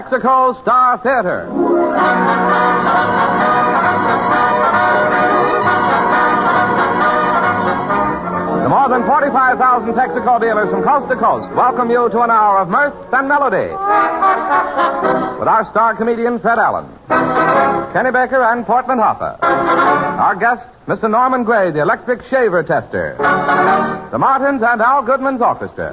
Texaco Star Theater. The more than 45,000 Texaco dealers from coast to coast welcome you to an hour of mirth and melody. With our star comedian, Fred Allen, Kenny Baker, and Portland Hoffa. Our guest, Mr. Norman Gray, the electric shaver tester. The Martins and Al Goodman's orchestra.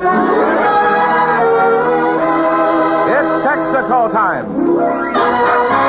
It's Texaco time.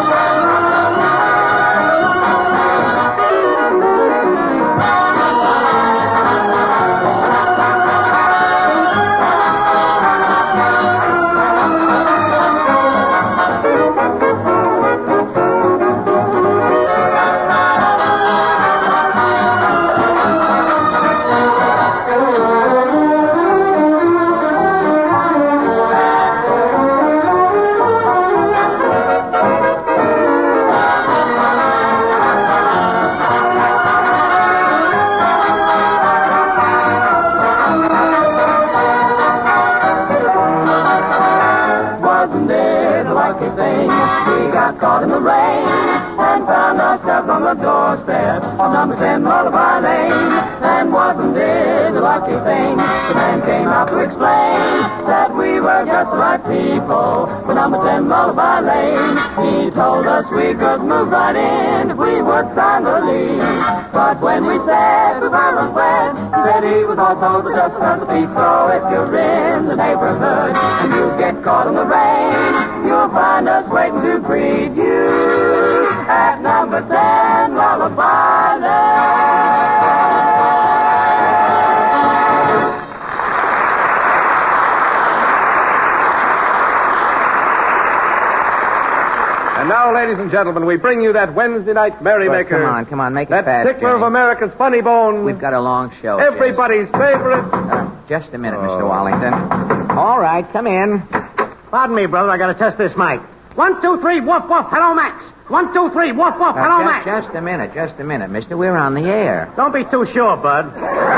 Caught in the rain and found ourselves on the doorstep of number 10 Lullaby Lane. And wasn't it a lucky thing? The man came out to explain that we were just the right people for number 10 Lullaby Lane. He told us we could move right in if we would sign the lease. But when we said we were unwed, he said he was also just another piece. So if you're in the neighborhood and you get caught in the rain, you'll find us waiting to greet you at number 10 Lullaby Lane. And now, ladies and gentlemen, we bring you that Wednesday night merrymaker. Come on, make it that fast. That tickler of Jimmy. America's funny bone. We've got a long show. Everybody's favorite. Just a minute, Mr. Wallington. All right, come in. Pardon me, brother. I got to test this mic. 1, 2, 3, woof, woof. Hello, Max. 1, 2, 3, woof, woof. Hello, Max. Just a minute, mister. We're on the air. Don't be too sure, bud.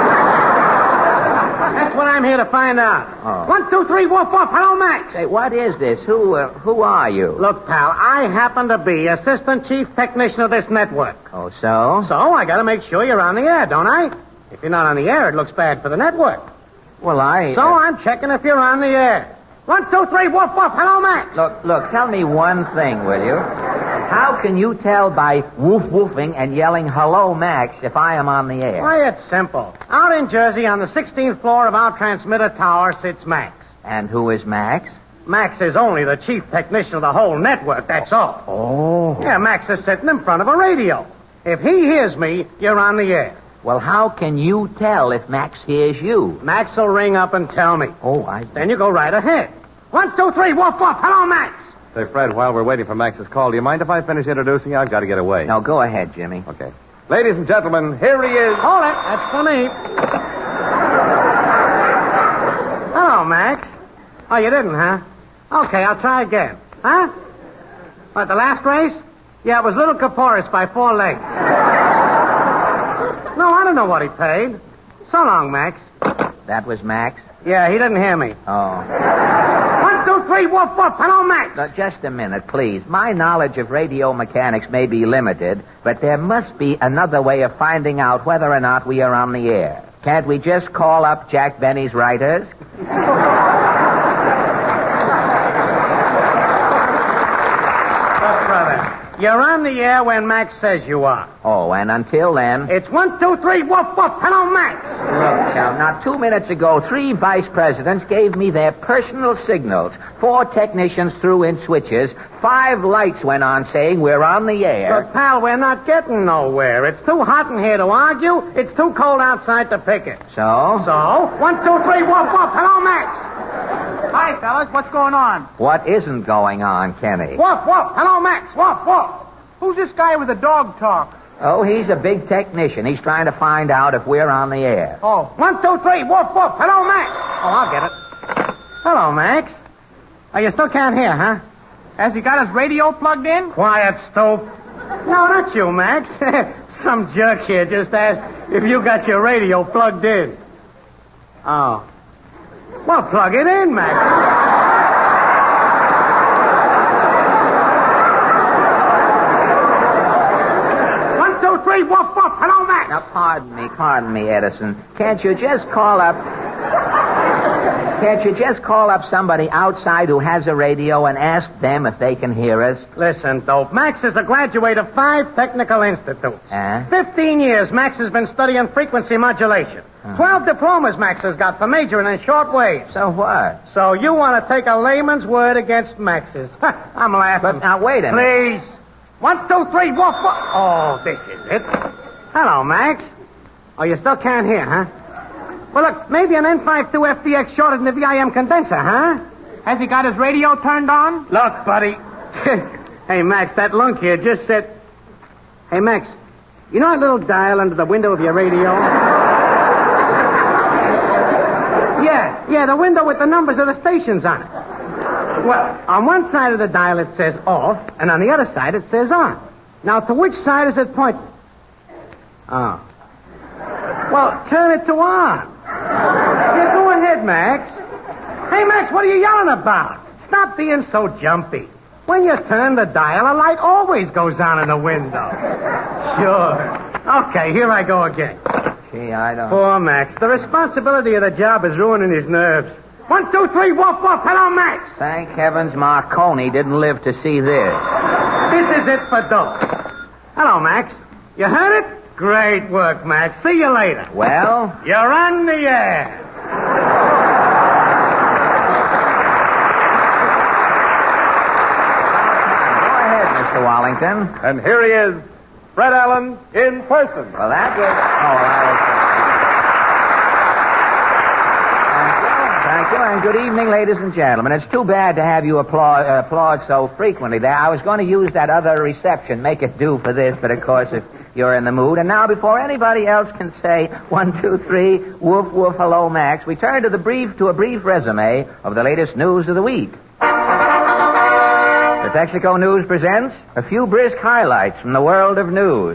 That's what I'm here to find out. Oh. 1, 2, 3, woof, woof. Hello, Max. Say, what is this? Who are you? Look, pal, I happen to be assistant chief technician of this network. Oh, so? So I got to make sure you're on the air, don't I? If you're not on the air, it looks bad for the network. Well, So I'm checking if you're on the air. 1, 2, 3, woof, woof. Hello, Max. Look, tell me one thing, will you? How can you tell by woof-woofing and yelling, hello, Max, if I am on the air? Why, it's simple. Out in Jersey, on the 16th floor of our transmitter tower, sits Max. And who is Max? Max is only the chief technician of the whole network, that's all. Oh. Yeah, Max is sitting in front of a radio. If he hears me, you're on the air. Well, how can you tell if Max hears you? Max will ring up and tell me. Oh, Then you go right ahead. 1, 2, 3, woof, woof. Hello, Max. Say, Fred, while we're waiting for Max's call, do you mind if I finish introducing you? I've got to get away. No, go ahead, Jimmy. Okay. Ladies and gentlemen, here he is. Hold it. That's for me. Hello, Max. Oh, you didn't, huh? Okay, I'll try again. Huh? What, the last race? Yeah, it was Little Caporis by 4 legs. No, I don't know what he paid. So long, Max. That was Max? Yeah, he didn't hear me. Oh. 1, 2, 3, woof, woof. Hello, Max. Now, just a minute, please. My knowledge of radio mechanics may be limited, but there must be another way of finding out whether or not we are on the air. Can't we just call up Jack Benny's writers? Brother, you're on the air when Max says you are. Oh, and until then... It's 1, 2, 3, woof, woof. Hello, Max. Look, Chow, now 2 minutes ago, 3 vice presidents gave me their personal signals. 4 technicians threw in switches. 5 lights went on saying we're on the air. Look, pal, we're not getting nowhere. It's too hot in here to argue. It's too cold outside to pick it. So? So, 1, 2, 3, woof, woof. Hello, Max. Hi, fellas. What's going on? What isn't going on, Kenny? Woof, woof. Hello, Max. Woof, woof. Who's this guy with the dog talk? Oh, he's a big technician. He's trying to find out if we're on the air. Oh. 1, 2, 3, woof, woof. Hello, Max. Oh, I'll get it. Hello, Max. Oh, you still can't hear, huh? Has he got his radio plugged in? Quiet, Stoop. No, not you, Max. Some jerk here just asked if you got your radio plugged in. Oh. Well, plug it in, Max. 3, woof, woof. Hello, Max. Now, pardon me, Edison. Can't you just call up somebody outside who has a radio and ask them if they can hear us? Listen, Dope. Max is a graduate of 5 technical institutes. 15 years Max has been studying frequency modulation. 12 diplomas Max has got for majoring in short waves. So what? So you want to take a layman's word against Max's? I'm laughing. But now, wait a minute. Please. 1, 2, 3, woof, woof. Oh, this is it. Hello, Max. Oh, you still can't hear, huh? Well, look, maybe an N52 FDX shorted in the VIM condenser, huh? Has he got his radio turned on? Look, buddy. Hey, Max, that lunk here just said... Hey, Max, you know that little dial under the window of your radio? Yeah, the window with the numbers of the stations on it. Well, on one side of the dial it says off, and on the other side it says on. Now, to which side is it pointing? Oh. Well, turn it to on. Yeah, go ahead, Max. Hey, Max, what are you yelling about? Stop being so jumpy. When you turn the dial, a light always goes on in the window. Sure. Okay, here I go again. Gee, I don't... Poor Max. The responsibility of the job is ruining his nerves. 1, 2, 3, woof, woof. Hello, Max. Thank heavens Marconi didn't live to see this. This is it for Dope. Hello, Max. You heard it? Great work, Max. See you later. Well? You're on the air. Go ahead, Mr. Wallington. And here he is, Fred Allen, in person. Well, that was... Thank you, and good evening, ladies and gentlemen. It's too bad to have you applaud so frequently there. I was going to use that other reception, make it do for this, but of course, if you're in the mood. And now, before anybody else can say 1, 2, 3, woof, woof, hello, Max, we turn to a brief resume of the latest news of the week. The Texaco News presents a few brisk highlights from the world of news.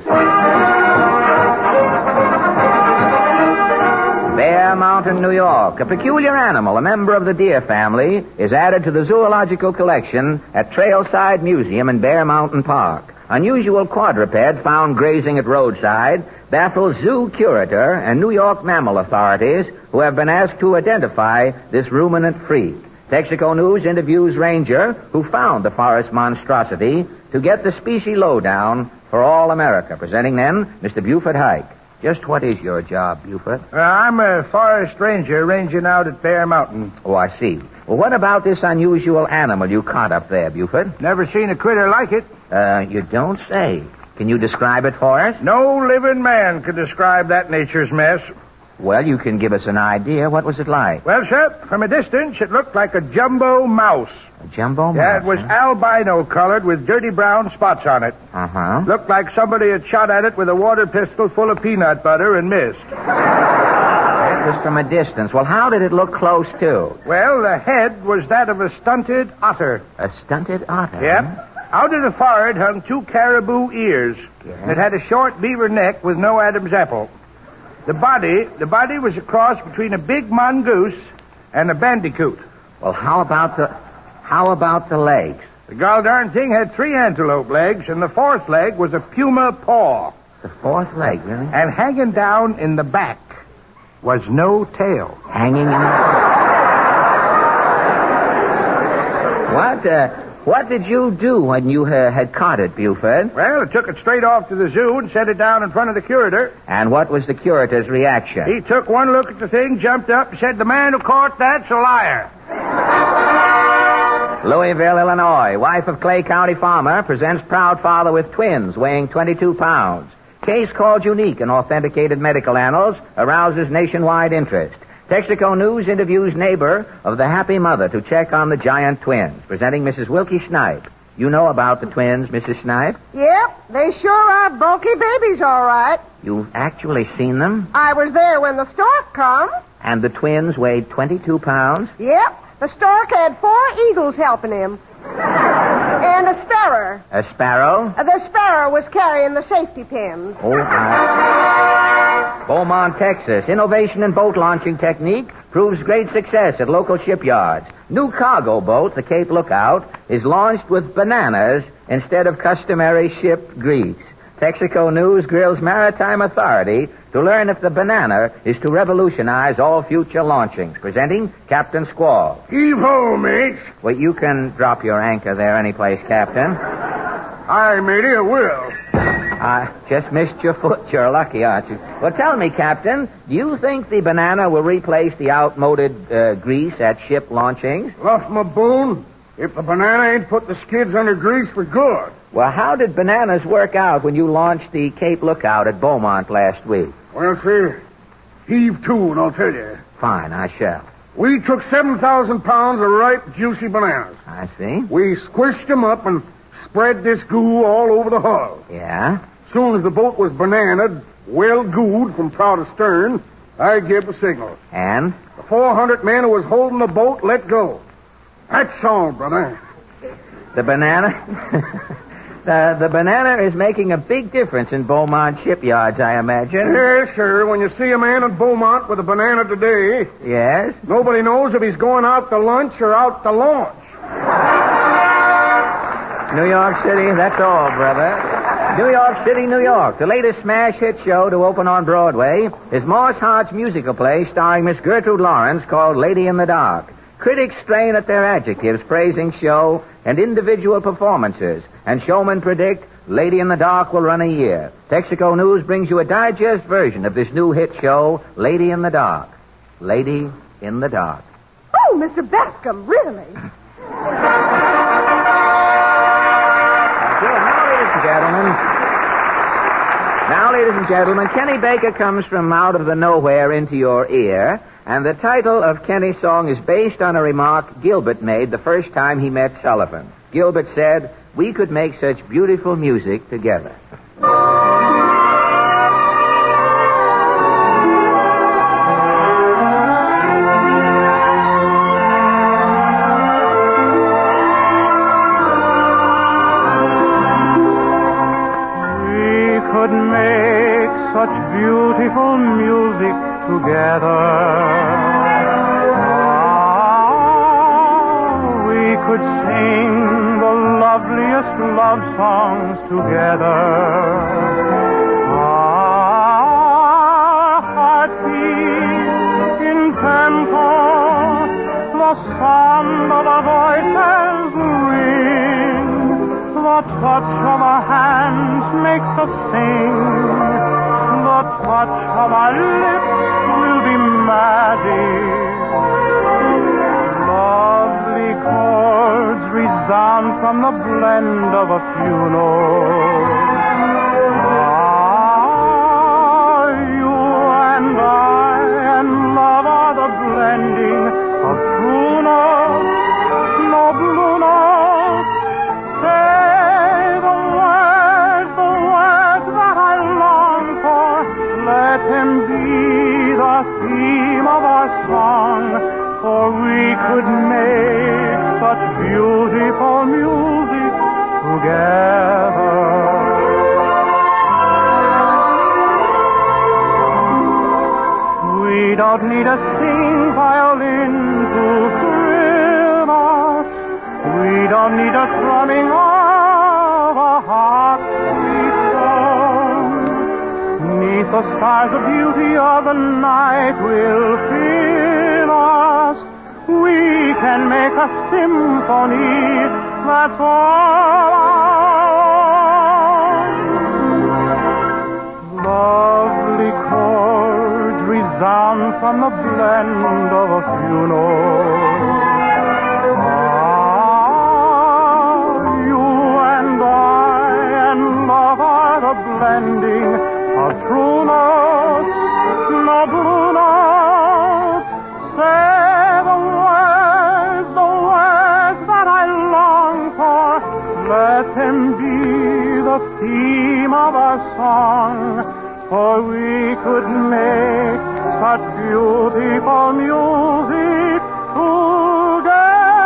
Bear Mountain, New York. A peculiar animal, a member of the deer family, is added to the zoological collection at Trailside Museum in Bear Mountain Park. Unusual quadruped found grazing at roadside baffles zoo curator and New York mammal authorities who have been asked to identify this ruminant freak. Texaco News interviews ranger who found the forest monstrosity to get the species lowdown for all America. Presenting then, Mr. Buford Hike. Just what is your job, Buford? I'm a forest ranger ranging out at Bear Mountain. Oh, I see. Well, what about this unusual animal you caught up there, Buford? Never seen a critter like it. You don't say. Can you describe it for us? No living man can describe that nature's mess. Well, you can give us an idea. What was it like? Well, sir, from a distance, it looked like a jumbo mouse. A jumbo mouse? Yeah, it was albino-colored with dirty brown spots on it. Uh-huh. Looked like somebody had shot at it with a water pistol full of peanut butter and missed. That was from a distance. Well, how did it look close to? Well, the head was that of a stunted otter. A stunted otter? Yep. Huh? Out of the forehead hung 2 caribou ears. Yeah. It had a short beaver neck with no Adam's apple. The body was a cross between a big mongoose and a bandicoot. Well, how about the legs? The gol darn thing had 3 antelope legs, and the 4th leg was a puma paw. The 4th leg, really? And hanging down in the back was no tail. Hanging in the... What did you do when you had caught it, Buford? Well, I took it straight off to the zoo and set it down in front of the curator. And what was the curator's reaction? He took one look at the thing, jumped up, and said, "The man who caught that's a liar." Louisville, Illinois. Wife of Clay County farmer presents proud father with twins weighing 22 pounds. Case called unique in authenticated medical annals arouses nationwide interest. Texaco News interviews neighbor of the happy mother to check on the giant twins. Presenting Mrs. Wilkie Snipe. You know about the twins, Mrs. Snipe? Yep, they sure are bulky babies, all right. You've actually seen them? I was there when the stork come. And the twins weighed 22 pounds? Yep, the stork had 4 eagles helping him. And a sparrow. A sparrow? The sparrow was carrying the safety pins. Beaumont, Texas. Innovation in boat launching technique proves great success at local shipyards. New cargo boat, the Cape Lookout, is launched with bananas instead of customary ship grease. Texaco News grills Maritime Authority to learn if the banana is to revolutionize all future launchings. Presenting Captain Squall. Heave-ho, mates. Well, you can drop your anchor there anyplace, Captain. Aye, matey, I will. I just missed your foot. You're lucky, aren't you? Well, tell me, Captain, do you think the banana will replace the outmoded grease at ship launchings? Lost my bone. If the banana ain't put the skids under grease for good. Well, how did bananas work out when you launched the Cape Lookout at Beaumont last week? Well, sir, heave to and I'll tell you. Fine, I shall. We took 7,000 pounds of ripe, juicy bananas. I see. We squished them up and spread this goo all over the hull. Yeah? Soon as the boat was bananaed, well gooed from prow to stern, I gave the signal. And? The 400 men who was holding the boat let go. That's all, brother. The banana? the banana is making a big difference in Beaumont shipyards, I imagine. Yes, sir. When you see a man at Beaumont with a banana today, Yes? nobody knows if he's going out to lunch or out to launch. New York City, that's all, brother. New York City, New York. The latest smash hit show to open on Broadway is Morse Hart's musical play starring Miss Gertrude Lawrence called Lady in the Dark. Critics strain at their adjectives praising show and individual performances, and showmen predict Lady in the Dark will run a year. Texaco News brings you a digest version of this new hit show, Lady in the Dark. Lady in the Dark. Oh, Mr. Bascom, really? Now, ladies and gentlemen, Kenny Baker comes from out of the nowhere into your ear, and the title of Kenny's song is based on a remark Gilbert made the first time he met Sullivan. Gilbert said, "We could make such beautiful music together." Such beautiful music together. We could sing the loveliest love songs together. Our heartbeat in tempo, the sound of our voices ring, the touch of our hands makes us sing. The touch of our lips will be magic. Lovely chords resound from the blend of a few notes. You and I and love are the blending of true notes, no blue notes. Say the words that I long for. Let him be the theme of our song, for we could make such beautiful music together. We don't need a singing violin to thrill us. We don't need a thrumming of a heartbeat song. Neath the stars of beauty of the night will fill us. We can make a symphony that's all ours. Lovely chords resound from the blend of a few notes. You and I and love are the blending of true notes, no blue notes. Say the words that I long for. Let them be the theme of our song, for we could make such beautiful music together.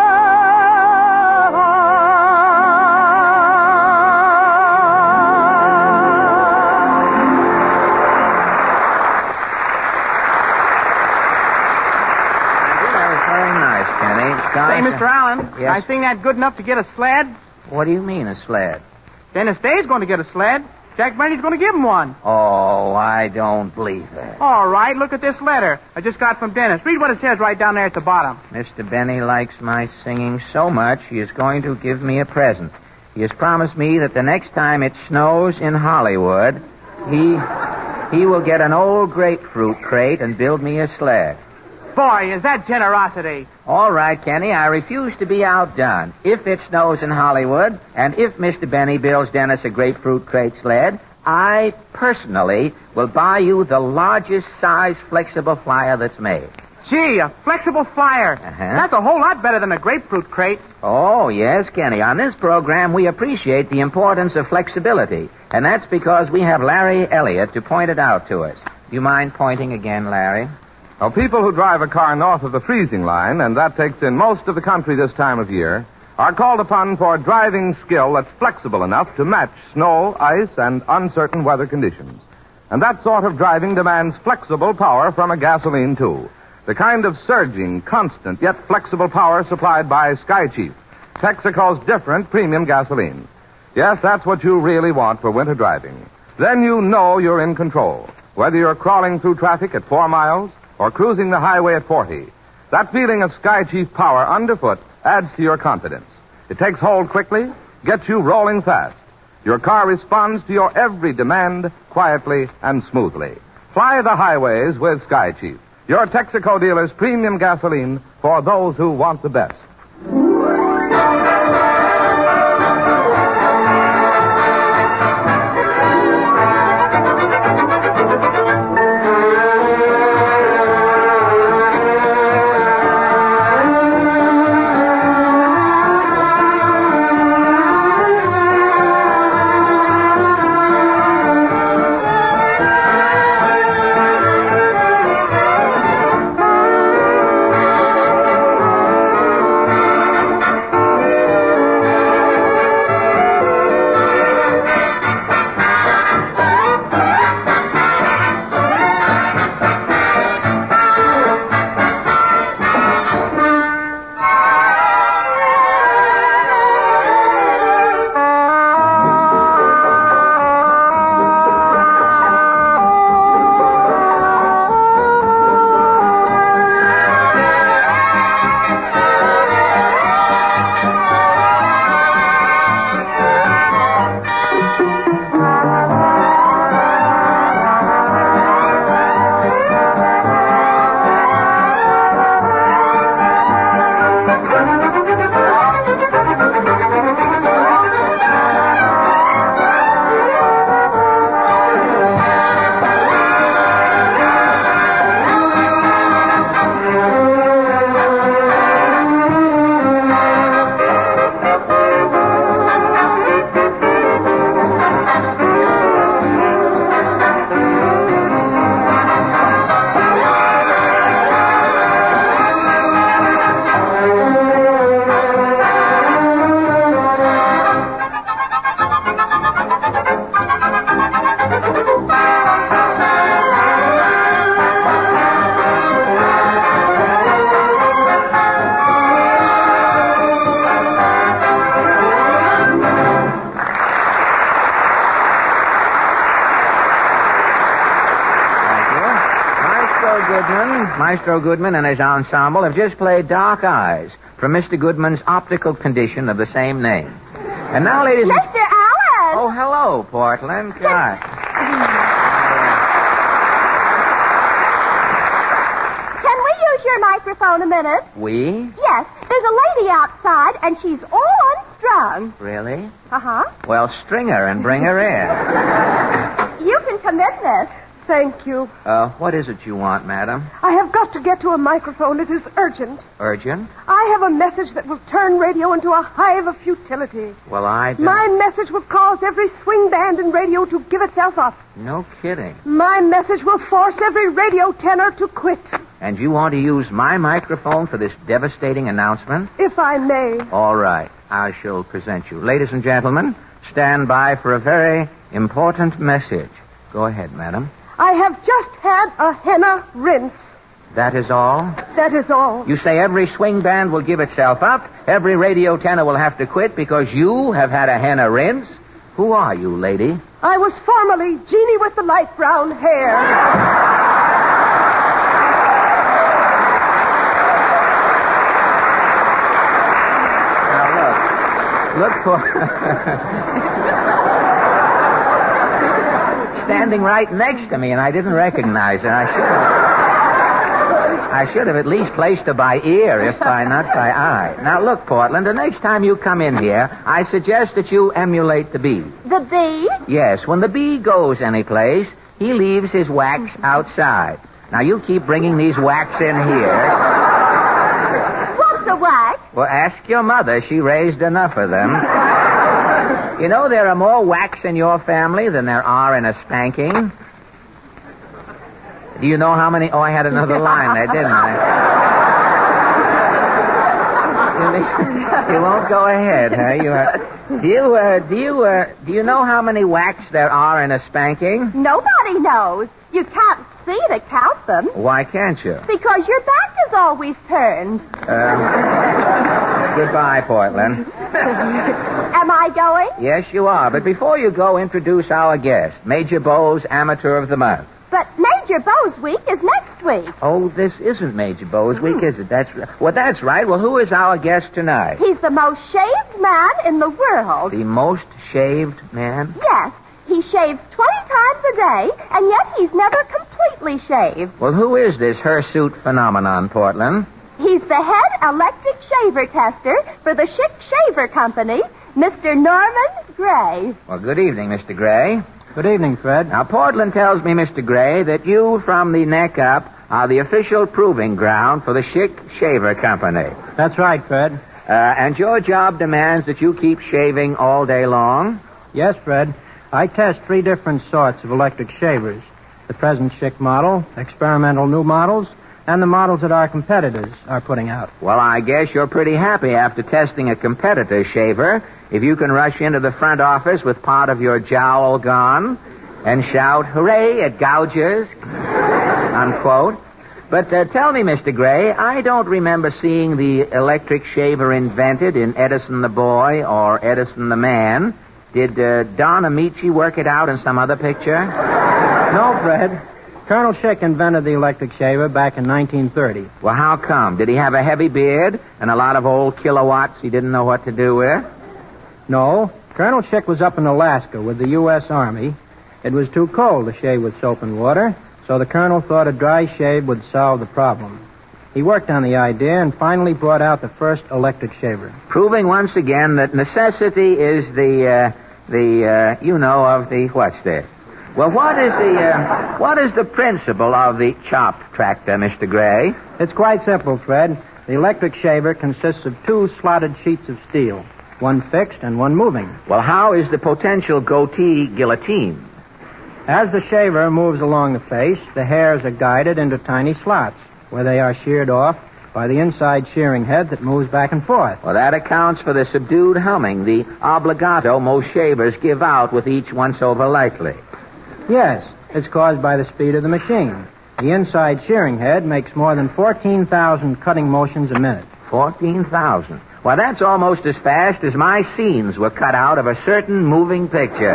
Say, Mr. Allen, Yes? I sing that good enough to get a sled? What do you mean, a sled? Dennis Day's going to get a sled. Jack Benny's going to give him one. Oh, I don't believe it. All right, look at this letter I just got from Dennis. Read what it says right down there at the bottom. Mr. Benny likes my singing so much, he is going to give me a present. He has promised me that the next time it snows in Hollywood, he will get an old grapefruit crate and build me a sled. Boy, is that generosity. All right, Kenny, I refuse to be outdone. If it snows in Hollywood, and if Mr. Benny builds Dennis a grapefruit crate sled, I personally will buy you the largest size flexible flyer that's made. Gee, a flexible flyer. That's a whole lot better than a grapefruit crate. Oh, yes, Kenny. On this program, we appreciate the importance of flexibility, and that's because we have Larry Elliott to point it out to us. Do you mind pointing again, Larry? Now, people who drive a car north of the freezing line, and that takes in most of the country this time of year, are called upon for driving skill that's flexible enough to match snow, ice, and uncertain weather conditions. And that sort of driving demands flexible power from a gasoline, too. The kind of surging, constant, yet flexible power supplied by Sky Chief, Texaco's different premium gasoline. Yes, that's what you really want for winter driving. Then you know you're in control, whether you're crawling through traffic at 4 miles or cruising the highway at 40. That feeling of Sky Chief power underfoot adds to your confidence. It takes hold quickly, gets you rolling fast. Your car responds to your every demand quietly and smoothly. Fly the highways with Sky Chief, your Texaco dealer's premium gasoline for those who want the best. Maestro Goodman and his ensemble have just played Dark Eyes from Mr. Goodman's optical condition of the same name. And now, ladies and... Mr. Allen! Oh, hello, Portland. God. Can we use your microphone a minute? We? Yes. There's a lady outside, and she's all unstrung. Really? Uh-huh. Well, string her and bring her in. You can come in, miss. Thank you. What is it you want, madam? I have got to get to a microphone. It is urgent. Urgent? I have a message that will turn radio into a hive of futility. Well, I don't... My message will cause every swing band in radio to give itself up. No kidding. My message will force every radio tenor to quit. And you want to use my microphone for this devastating announcement? If I may. All right. I shall present you. Ladies and gentlemen, stand by for a very important message. Go ahead, madam. I have just had a henna rinse. That is all? That is all. You say every swing band will give itself up, every radio tenor will have to quit because you have had a henna rinse? Who are you, lady? I was formerly Jeannie with the light brown hair. Look for... Standing right next to me, and I didn't recognize her. I should have at least placed her by ear, if by not by eye. Now, look, Portland, the next time you come in here, I suggest that you emulate the bee. The bee? Yes, when the bee goes anyplace, he leaves his wax outside. Now, you keep bringing these wax in here. What's a wax? Well, ask your mother. She raised enough of them. You know there are more whacks in your family than there are in a spanking? Do you know how many... Oh, I had another line there, didn't I? You won't go ahead, huh? Do you know how many whacks there are in a spanking? Nobody knows. You can't see to count them. Why can't you? Because your back is always turned. Goodbye, Portland. Am I going? Yes, you are. But before you go, introduce our guest, Major Bowes, Amateur of the Month. But Major Bowes Week is next week. Oh, this isn't Major Bowes Week, is it? That's right. Well, who is our guest tonight? He's the most shaved man in the world. The most shaved man? Yes. He shaves 20 times a day, and yet he's never completely shaved. Well, who is this hirsute phenomenon, Portland? He's the head electric shaver tester for the Schick Shaver Company, Mr. Norman Gray. Well, good evening, Mr. Gray. Good evening, Fred. Now, Portland tells me, Mr. Gray, that you, from the neck up, are the official proving ground for the Schick Shaver Company. That's right, Fred. And your job demands that you keep shaving all day long? Yes, Fred. I test 3 different sorts of electric shavers. The present Schick model, experimental new models, and the models that our competitors are putting out. Well, I guess you're pretty happy after testing a competitor's shaver if you can rush into the front office with part of your jowl gone and shout, "Hooray, it gouges," unquote. But tell me, Mr. Gray, I don't remember seeing the electric shaver invented in Edison the Boy or Edison the Man. Did Don Amici work it out in some other picture? No, Fred. Colonel Schick invented the electric shaver back in 1930. Well, how come? Did he have a heavy beard and a lot of old kilowatts he didn't know what to do with? No. Colonel Schick was up in Alaska with the U.S. Army. It was too cold to shave with soap and water, so the colonel thought a dry shave would solve the problem. He worked on the idea and finally brought out the first electric shaver. Proving once again that necessity is what's this? Well, what is the principle of the chop tractor, Mr. Gray? It's quite simple, Fred. The electric shaver consists of 2 slotted sheets of steel, one fixed and one moving. Well, how is the potential goatee guillotine? As the shaver moves along the face, the hairs are guided into tiny slots, where they are sheared off by the inside shearing head that moves back and forth. Well, that accounts for the subdued humming, the obligato most shavers give out with each once-over lightly. Yes, it's caused by the speed of the machine. The inside shearing head makes more than 14,000 cutting motions a minute. 14,000? Well, that's almost as fast as my scenes were cut out of a certain moving picture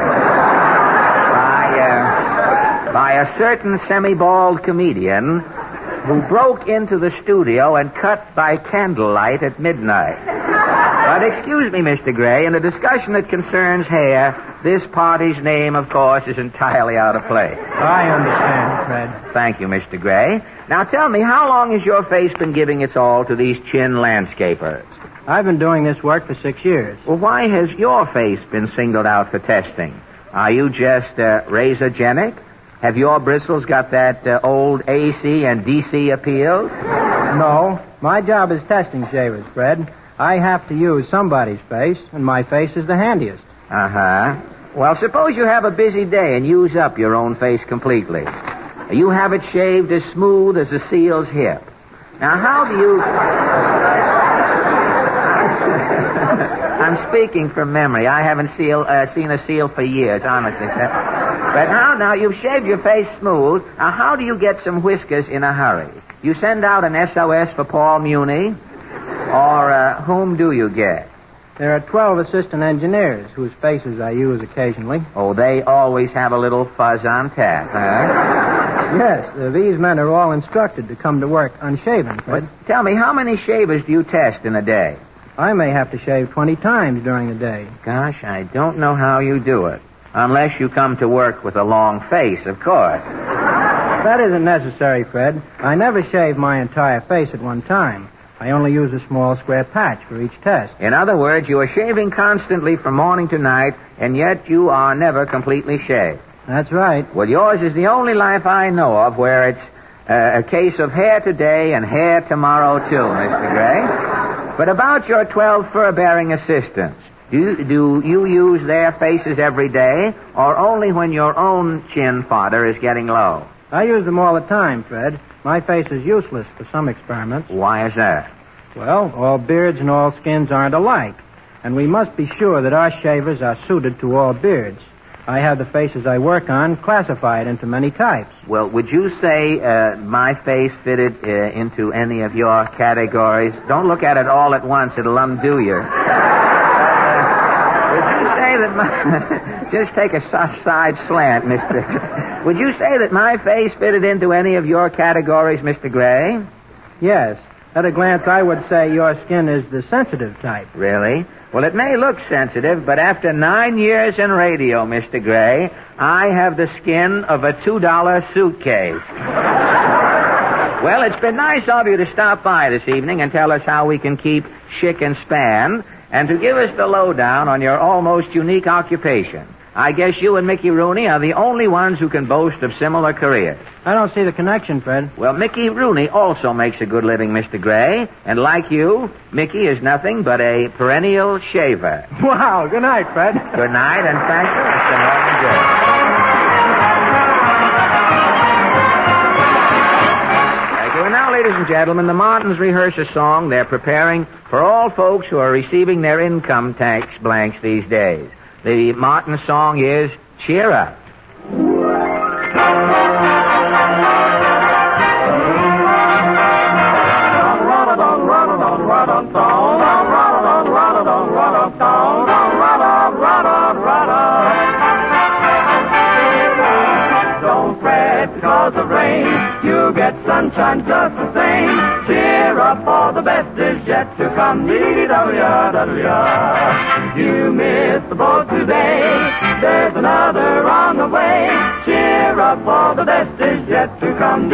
by a certain semi-bald comedian who broke into the studio and cut by candlelight at midnight. But excuse me, Mr. Gray, in a discussion that concerns hair, this party's name, of course, is entirely out of place. I understand, Fred. Thank you, Mr. Gray. Now tell me, how long has your face been giving its all to these chin landscapers? I've been doing this work for 6 years. Well, why has your face been singled out for testing? Are you just razorgenic? Have your bristles got that old AC and DC appeal? No. My job is testing shavers, Fred. I have to use somebody's face, and my face is the handiest. Uh-huh. Well, suppose you have a busy day and use up your own face completely. You have it shaved as smooth as a seal's hip. Now, how do you... I'm speaking from memory. I haven't seen a seal for years, honestly. But now you've shaved your face smooth. Now, how do you get some whiskers in a hurry? You send out an SOS for Paul Muni? Or whom do you get? There are 12 assistant engineers whose faces I use occasionally. Oh, they always have a little fuzz on tap, huh? Yes, these men are all instructed to come to work unshaven, Fred. But tell me, how many shavers do you test in a day? I may have to shave 20 times during the day. Gosh, I don't know how you do it. Unless you come to work with a long face, of course. That isn't necessary, Fred. I never shave my entire face at one time. I only use a small square patch for each test. In other words, you are shaving constantly from morning to night, and yet you are never completely shaved. That's right. Well, yours is the only life I know of where it's a case of hair today and hair tomorrow, too, Mr. Gray. But about your 12 fur-bearing assistants, do you use their faces every day, or only when your own chin fodder is getting low? I use them all the time, Fred. My face is useless for some experiments. Why is that? Well, all beards and all skins aren't alike, and we must be sure that our shavers are suited to all beards. I have the faces I work on classified into many types. Well, would you say my face fitted into any of your categories? Don't look at it all at once. It'll undo you. Would you say that my... Just take a side slant, mister. Would you say that my face fitted into any of your categories, Mr. Gray? Yes. At a glance, I would say your skin is the sensitive type. Really? Well, it may look sensitive, but after 9 years in radio, Mr. Gray, I have the skin of a $2 suitcase. Well, it's been nice of you to stop by this evening and tell us how we can keep Schick and Span, and to give us the lowdown on your almost unique occupation. I guess you and Mickey Rooney are the only ones who can boast of similar careers. I don't see the connection, Fred. Well, Mickey Rooney also makes a good living, Mr. Gray. And like you, Mickey is nothing but a perennial shaver. Wow. Good night, Fred. Good night, and thank you, Mr. Norman Gray. Thank you. And now, ladies and gentlemen, the Martins rehearse a song they're preparing for all folks who are receiving their income tax blanks these days. The Martin song is Cheer Up. Don't fret because of rain, you'll get sunshine just the same. Cheer up, for the best is yet to come. You missed the boat today, there's another on the way. Cheer up, for the best is yet to come.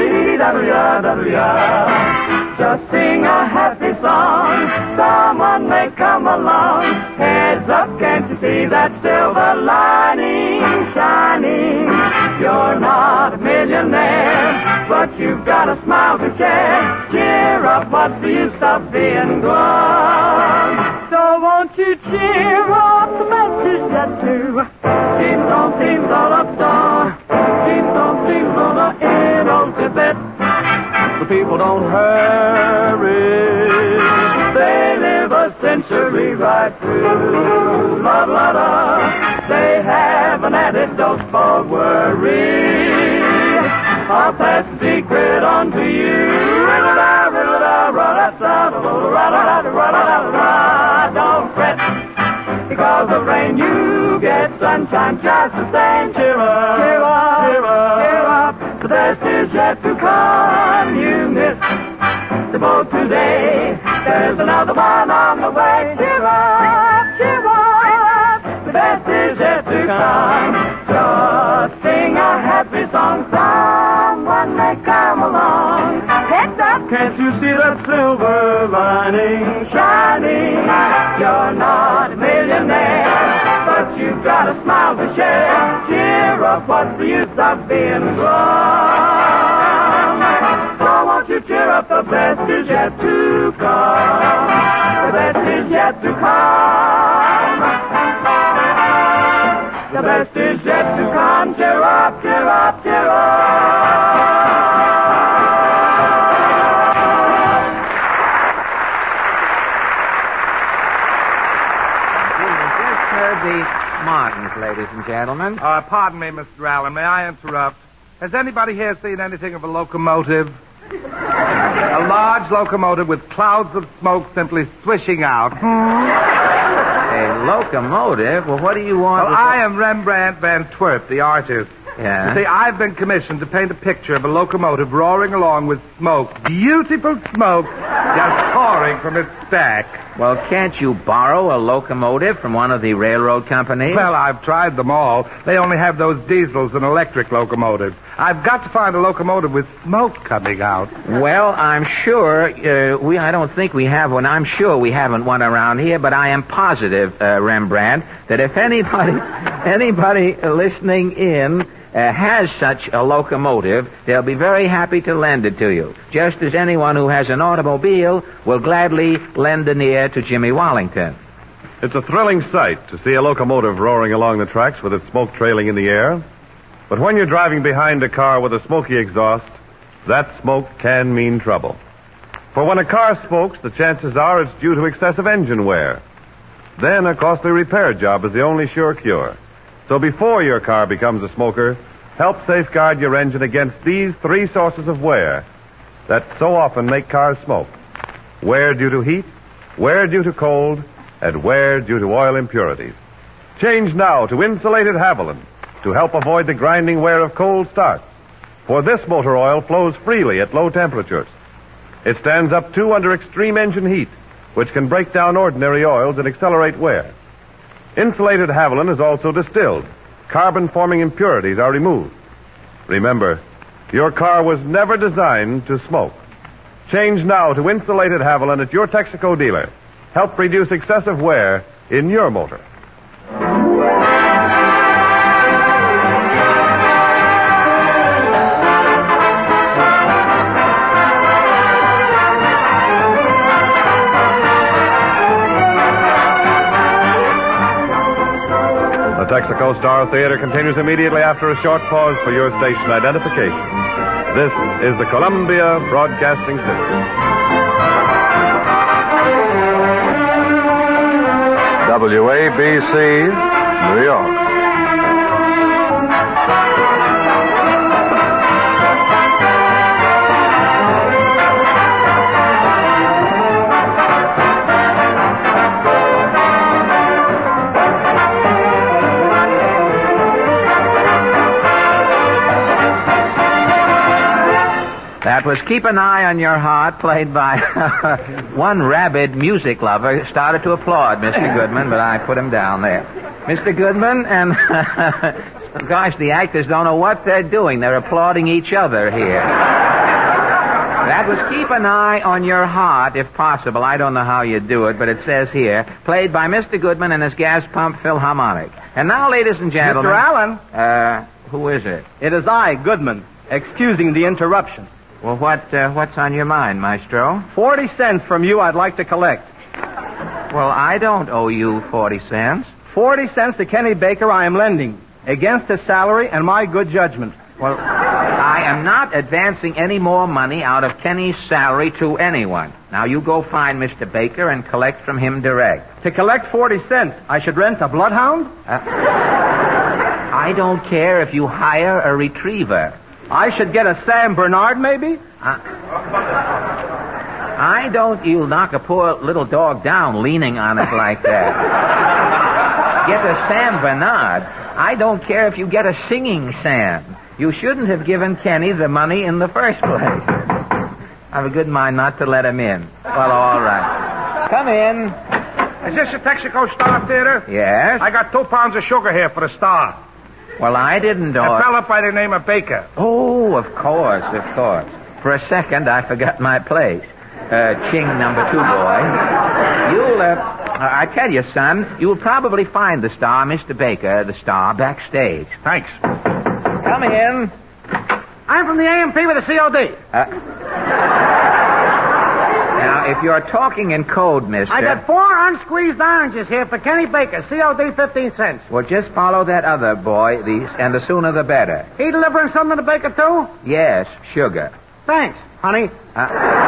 Just sing a happy song, someone may come along. Heads up, can't you see that silver lining shining? You're not a millionaire, but you've got a smile to share. Cheer up, what's the use of being glum? So won't you cheer up, the best is yet to. Seems all up, seems on the end of the bed. The people don't hurry, they live a century right through. La-la-la, they have an added dose for worry. I'll pass the secret on to you. Don't fret, because of rain you get sunshine just the same. Cheer up, cheer up, cheer up, cheer up. The best is yet to come. You missed the boat today, there's another one on the way. Cheer up, cheer up. The best is yet to come. Just sing a happy song, someone may come along. Heads up, can't you see that silver lining shining? You're not a millionaire, but you've got a smile to share. Cheer up, what's the use of being glum? So won't you cheer up, the best is yet to come. The best is yet to come. The best is yet to come. Cheer up, cheer up, cheer up. The Martins, ladies and gentlemen. Pardon me, Mr. Allen. May I interrupt? Has anybody here seen anything of a locomotive? A large locomotive with clouds of smoke simply swishing out. A locomotive? Well, what do you want? Well, I am Rembrandt Van Twerp, the artist. Yeah. You see, I've been commissioned to paint a picture of a locomotive roaring along with smoke. Beautiful smoke just pouring from its stack. Well, can't you borrow a locomotive from one of the railroad companies? Well, I've tried them all. They only have those diesels and electric locomotives. I've got to find a locomotive with smoke coming out. Well, I'm sure I don't think we have one. I'm sure we haven't one around here, but I am positive, Rembrandt, that if anybody listening in has such a locomotive, they'll be very happy to lend it to you, just as anyone who has an automobile will gladly lend an ear to Jimmy Wallington. It's a thrilling sight to see a locomotive roaring along the tracks with its smoke trailing in the air. But when you're driving behind a car with a smoky exhaust, that smoke can mean trouble. For when a car smokes, the chances are it's due to excessive engine wear. Then a costly repair job is the only sure cure. So before your car becomes a smoker, help safeguard your engine against these 3 sources of wear that so often make cars smoke. Wear due to heat, wear due to cold, and wear due to oil impurities. Change now to insulated Haviland to help avoid the grinding wear of cold starts. For this motor oil flows freely at low temperatures. It stands up too under extreme engine heat, which can break down ordinary oils and accelerate wear. Insulated Haviland is also distilled. Carbon-forming impurities are removed. Remember, your car was never designed to smoke. Change now to insulated Haviland at your Texaco dealer. Help reduce excessive wear in your motor. The Texaco Star Theater continues immediately after a short pause for your station identification. This is the Columbia Broadcasting System. WABC, New York. That was Keep an Eye on Your Heart, played by one rabid music lover. Started to applaud Mr. Goodman, but I put him down there. Mr. Goodman and... gosh, the actors don't know what they're doing. They're applauding each other here. That was Keep an Eye on Your Heart, if possible. I don't know how you do it, but it says here, played by Mr. Goodman and his gas pump Philharmonic. And now, ladies and gentlemen... Mr. Allen? Who is it? It is I, Goodman, excusing the interruption. Well, what's on your mind, Maestro? 40 cents from you I'd like to collect. Well, I don't owe you 40 cents. 40 cents to Kenny Baker I am lending, against his salary and my good judgment. Well, I am not advancing any more money out of Kenny's salary to anyone. Now, you go find Mr. Baker and collect from him direct. To collect 40 cents, I should rent a bloodhound? I don't care if you hire a retriever. I should get a Sam Bernard, maybe? I don't... You'll knock a poor little dog down leaning on it like that. Get a Sam Bernard. I don't care if you get a singing Sam. You shouldn't have given Kenny the money in the first place. I have a good mind not to let him in. Well, all right. Come in. Is this the Texaco Star Theater? Yes? I got 2 pounds of sugar here for the Star. Well, I didn't order... A fella by the name of Baker. Oh, of course. For a second, I forgot my place. Ching number 2 boy. I tell you, son, you'll probably find the Star, Mr. Baker, the Star, backstage. Thanks. Come in. I'm from the AMP with the COD. Now, if you're talking in code, mister... I got 4 unsqueezed oranges here for Kenny Baker, COD 15 cents. Well, just follow that other boy, and the sooner the better. He delivering something to Baker, too? Yes, sugar. Thanks, honey. Well,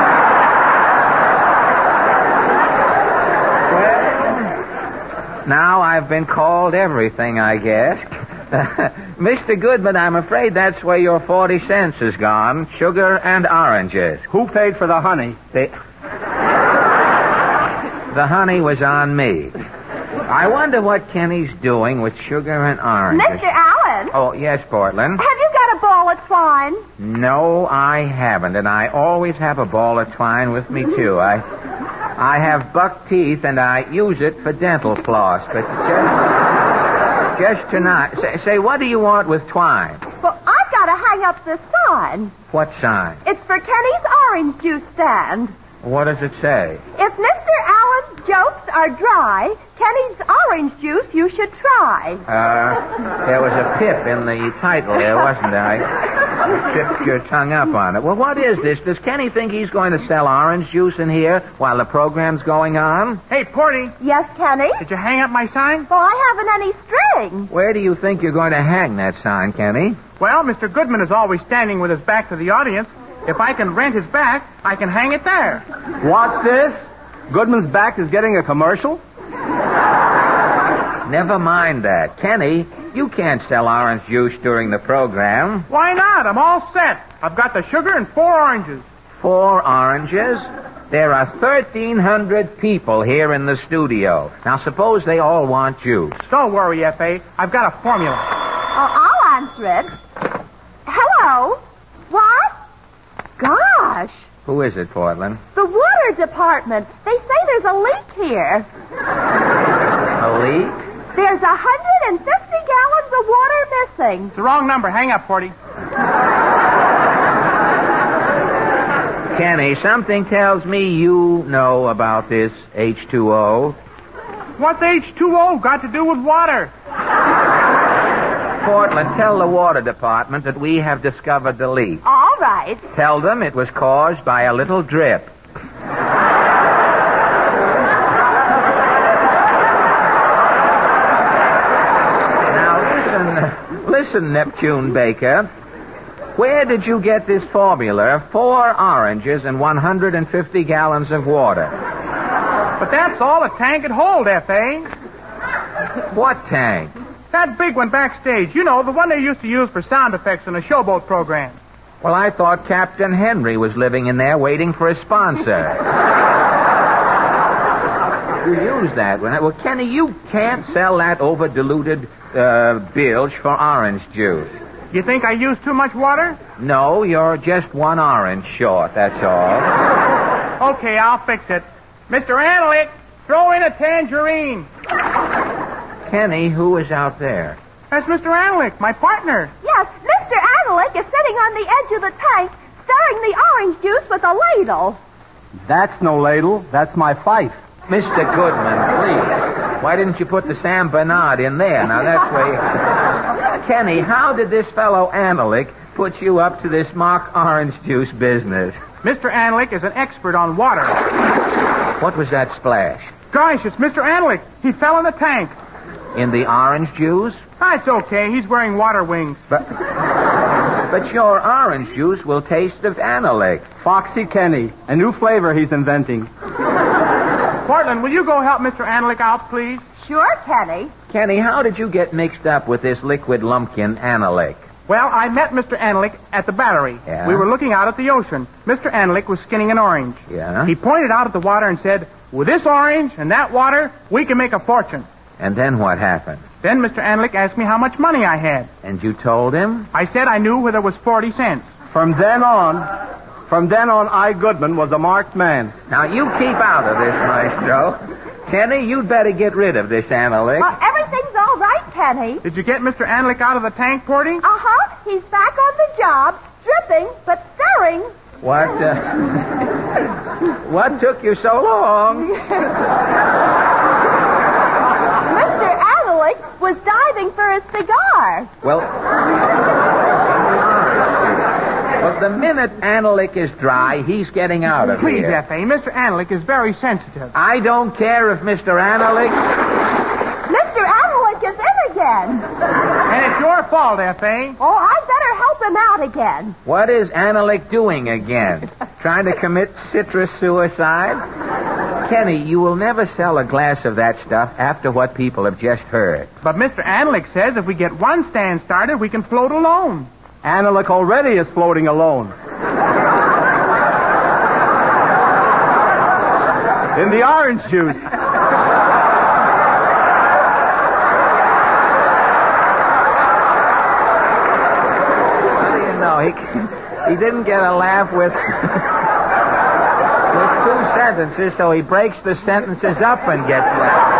now I've been called everything, I guess. Mr. Goodman, I'm afraid that's where your 40 cents has gone. Sugar and oranges. Who paid for the honey? The honey was on me. I wonder what Kenny's doing with sugar and oranges. Mr. Allen? Oh, yes, Portland. Have you got a ball of twine? No, I haven't, and I always have a ball of twine with me, too. I have buck teeth, and I use it for dental floss, but just tonight. Say, what do you want with twine? Well, I've got to hang up this sign. What sign? It's for Kenny's orange juice stand. What does it say? If Mr. Allen's jokes are dry, Kenny's orange juice you should try. There was a pip in the title there, wasn't there? You tripped your tongue up on it. Well, what is this? Does Kenny think he's going to sell orange juice in here while the program's going on? Hey, Porty. Yes, Kenny? Did you hang up my sign? Well, I haven't any string. Where do you think you're going to hang that sign, Kenny? Well, Mr. Goodman is always standing with his back to the audience. If I can rent his back, I can hang it there. What's this? Goodman's back is getting a commercial? Never mind that. Kenny, you can't sell orange juice during the program. Why not? I'm all set. I've got the sugar and 4 oranges. 4 oranges? There are 1,300 people here in the studio. Now, suppose they all want juice. Don't worry, F.A. I've got a formula. Oh, I'll answer it. Hello? What? Gosh. Who is it, Portland? The water department. They say there's a leak here. A leak? There's 150 gallons of water missing. It's the wrong number. Hang up, Porty. Kenny, something tells me you know about this H2O. What's H2O got to do with water? Portland, tell the water department that we have discovered the leak. All right. Tell them it was caused by a little drip. Now, listen, Neptune Baker. Where did you get this formula? 4 oranges and 150 gallons of water. But that's all a tank could hold, F.A. What tank? That big one backstage. You know, the one they used to use for sound effects in the showboat program. Well, I thought Captain Henry was living in there waiting for a sponsor. You use that one. Well, Kenny, you can't sell that over-diluted bilge for orange juice. You think I use too much water? No, you're just 1 orange short, that's all. Okay, I'll fix it. Mr. Anlick, throw in a tangerine. Kenny, who is out there? That's Mr. Anlick, my partner. Yes, Mr. Anlick is sitting on the edge of the tank, stirring the orange juice with a ladle. That's no ladle. That's my fife. Mr. Goodman, please. Why didn't you put the Sam Bernard in there? Now, that's where you... Kenny, how did this fellow Anlick put you up to this mock orange juice business? Mr. Anlick is an expert on water. What was that splash? Gosh, it's Mr. Anlick. He fell in the tank. In the orange juice? It's okay. He's wearing water wings. But your orange juice will taste of Anlick. Foxy Kenny, a new flavor he's inventing. Portland, will you go help Mr. Anlick out, please? Sure, Kenny. Kenny, how did you get mixed up with this liquid lumpkin Anlick? Well, I met Mr. Anlick at the Battery. Yeah? We were looking out at the ocean. Mr. Anlick was skinning an orange. Yeah? He pointed out at the water and said, with this orange and that water, we can make a fortune. And then what happened? Then Mr. Anlick asked me how much money I had. And you told him? I said I knew where there was 40 cents. From then on, I, Goodman, was a marked man. Now, you keep out of this, Maestro. Kenny, you'd better get rid of this Anlick. Well, everything's all right, Kenny. Did you get Mr. Anlick out of the tank, Porty? Uh-huh. He's back on the job, dripping, but stirring. What, what took you so long? Mr. Anlick was diving for a cigar. Well, the minute Anlick is dry, he's getting out of Please, here. F.A., Mr. Anlick is very sensitive. I don't care if Mr. Anlick... Mr. Anlick is in again. And it's your fault, F.A. Oh, I'd better help him out again. What is Anlick doing again? Trying to commit citrus suicide? Kenny, you will never sell a glass of that stuff after what people have just heard. But Mr. Anlick says if we get one stand started, we can float alone. Anlick already is floating alone. In the orange juice. he didn't get a laugh with 2 sentences, so he breaks the sentences up and gets laughed.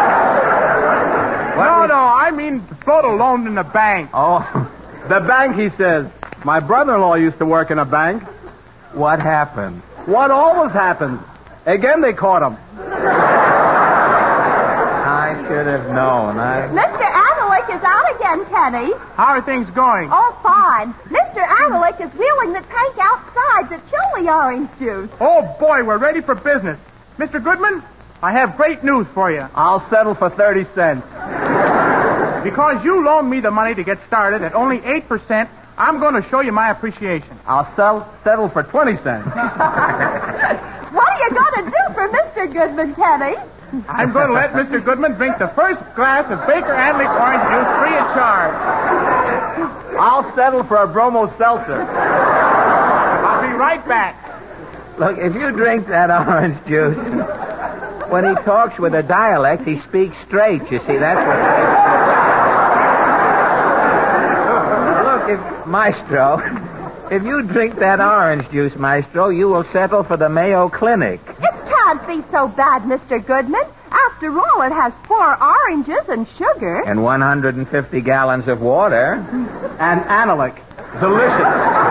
No, I mean float a loan in the bank. Oh, The bank, he says. My brother-in-law used to work in a bank. what happened? What always happens? Again, they caught him. I should have known. Mr. Analik is out again, Kenny. How are things going? Oh, fine. Mr. Analik is wheeling the tank outside to chill the orange juice. Oh, boy, we're ready for business. Mr. Goodman, I have great news for you. I'll settle for 30 cents. Because you loaned me the money to get started at only 8%, I'm going to show you my appreciation. I'll settle for 20 cents. What are you going to do for Mr. Goodman, Kenny? I'm going to let Mr. Goodman drink the first glass of Baker Anlik orange juice free of charge. I'll settle for a bromo seltzer. I'll be right back. Look, if you drink that orange juice, when he talks with a dialect, he speaks straight. You see, that's what... Maestro, if you drink that orange juice, Maestro, you will settle for the Mayo Clinic. It can't be so bad, Mr. Goodman. After all, it has 4 oranges and sugar. And 150 gallons of water. And Analik. Delicious.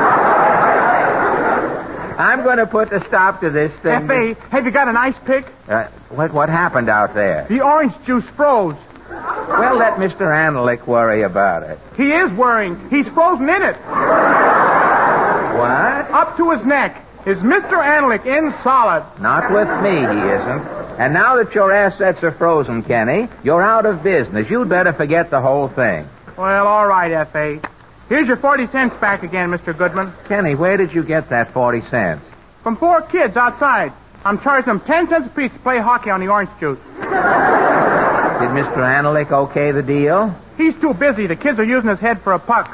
I'm going to put a stop to this thing. F.A., have you got an ice pick? What happened out there? The orange juice froze. Well, let Mr. Analik worry about it. He is worrying. He's frozen in it. What? Up to his neck. Is Mr. Anlik in solid? Not with me, he isn't. And now that your assets are frozen, Kenny, you're out of business. You'd better forget the whole thing. Well, all right, F.A. Here's your 40 cents back again, Mr. Goodman. Kenny, where did you get that 40 cents? From 4 kids outside. I'm charging them 10 cents apiece to play hockey on the orange juice. Did Mr. Analik okay the deal? He's too busy. The kids are using his head for a puck.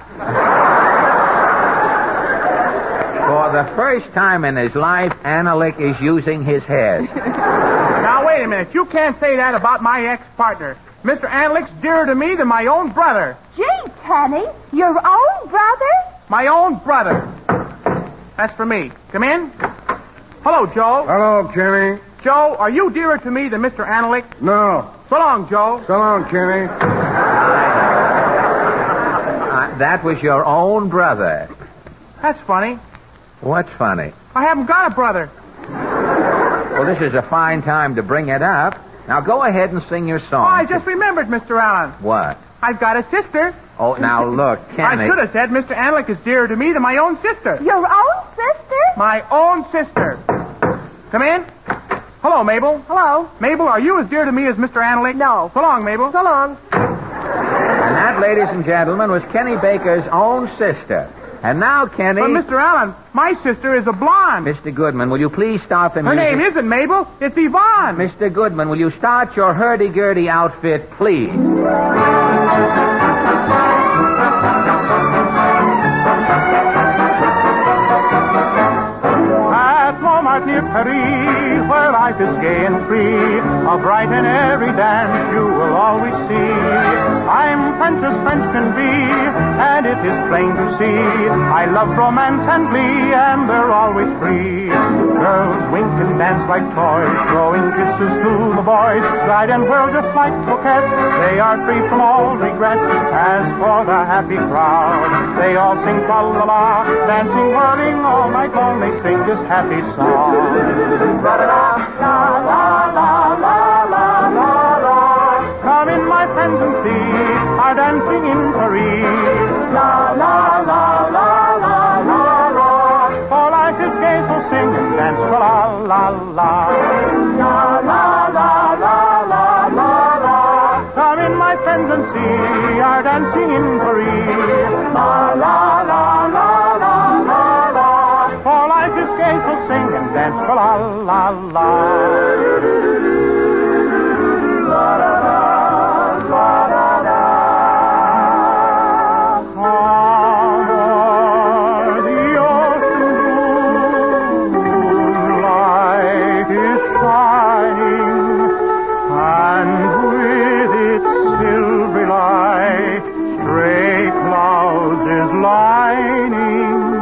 For the first time in his life, Analik is using his head. Now, wait a minute. You can't say that about my ex-partner. Mr. Anlik's dearer to me than my own brother. Gee, Kenny, your own brother? My own brother. That's for me. Come in. Hello, Joe. Hello, Kenny. Joe, are you dearer to me than Mr. Analik? No. So long, Joe. So long, Kenny. That was your own brother. That's funny. What's funny? I haven't got a brother. Well, this is a fine time to bring it up. Now go ahead and sing your song. Oh, I just remembered, Mr. Allen. What? I've got a sister. Oh, now look, Kenny. I should have said Mr. Anlik is dearer to me than my own sister. Your own sister? My own sister. Come in. Hello, Mabel. Hello. Mabel, are you as dear to me as Mr. Analik? No. So long, Mabel. So long. And that, ladies and gentlemen, was Kenny Baker's own sister. And now, Kenny... But, Mr. Allen, my sister is a blonde. Mr. Goodman, will you please stop the Her music? name isn't Mabel. It's Yvonne. Mr. Goodman, will you start your hurdy-gurdy outfit, please? At Montmartre near Paris, where life is gay and free, a bright and airy dance you will always see. I'm French as French can be, and it is plain to see. I love romance and glee, and they're always free. Girls wink and dance like toys, throwing kisses to the boys, glide and whirl just like coquettes. They are free from all regrets. As for the happy crowd, they all sing fa-la-la, dancing, whirling all night long. They sing this happy song. La-la-la-la-la-la-la-la. Come in, my friends, and see our dancing in Paris. La-la-la-la-la-la-la. For life is gay, so sing and dance, la-la-la. La-la-la-la-la-la-la. Come in, my friends, and see our dancing in Paris. La-la-la-la-la-la-la. For life is gay, so sing and dance, la-la-la. Lining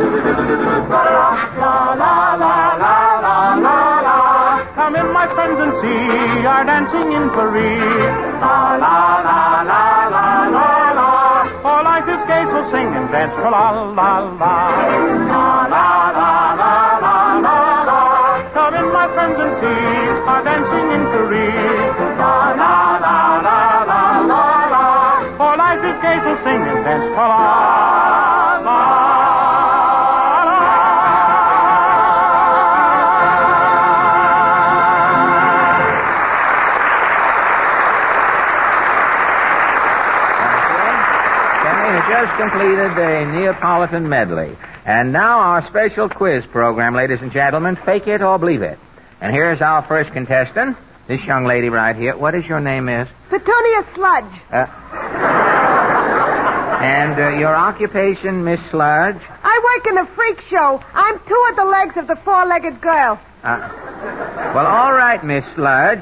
Come in, my friends, and see our dancing in Paris. La la la la la la la. For life is gay, so sing and dance. Tra la la la. La la la la la la la. Come in, my friends, and see our dancing in Paris. La la la la la la la. For life is gay, so sing and dance. Tra la la. Just completed a Neapolitan medley. And now our special quiz program, ladies and gentlemen, Fake It or Believe It. And here's our first contestant, this young lady right here. What is your name, miss? Petunia Sludge. And your occupation, Miss Sludge? I work in a freak show. I'm two of the legs of the four-legged girl. Well, all right, Miss Sludge.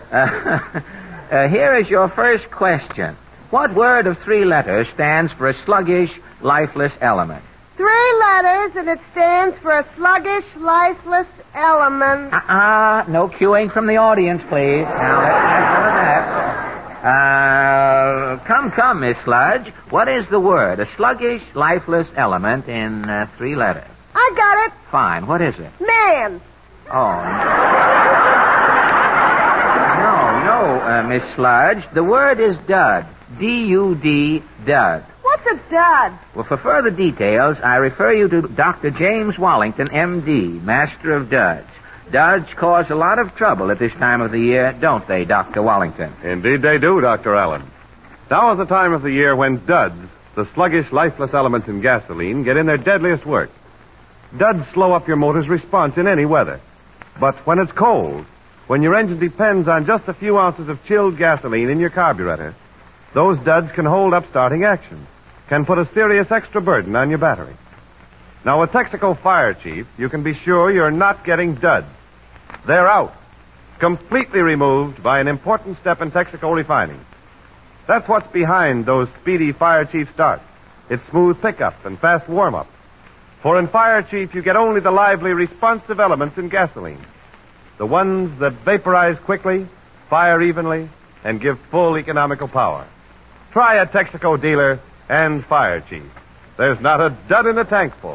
Here is your first question. What word of three letters stands for a sluggish, lifeless element? 3 letters, and it stands for a sluggish, lifeless element. No cueing from the audience, please. Now, let's have that. Come, Miss Sludge. What is the word? A sluggish, lifeless element in 3 letters. I got it. Fine. What is it? Man. No, Miss Sludge. The word is dud. D-U-D, dud. What's a dud? Well, for further details, I refer you to Dr. James Wallington, M.D., Master of Duds. Duds cause a lot of trouble at this time of the year, don't they, Dr. Wallington? Indeed they do, Dr. Allen. Now is the time of the year when duds, the sluggish, lifeless elements in gasoline, get in their deadliest work. Duds slow up your motor's response in any weather. But when it's cold, when your engine depends on just a few ounces of chilled gasoline in your carburetor, those duds can hold up starting action, can put a serious extra burden on your battery. Now, with Texaco Fire Chief, you can be sure you're not getting duds. They're out, completely removed by an important step in Texaco refining. That's what's behind those speedy Fire Chief starts. It's smooth pickup and fast warm-up. For in Fire Chief, you get only the lively, responsive elements in gasoline. The ones that vaporize quickly, fire evenly, and give full economical power. Try a Texaco dealer and Fire Chief. There's not a dud in the tank full.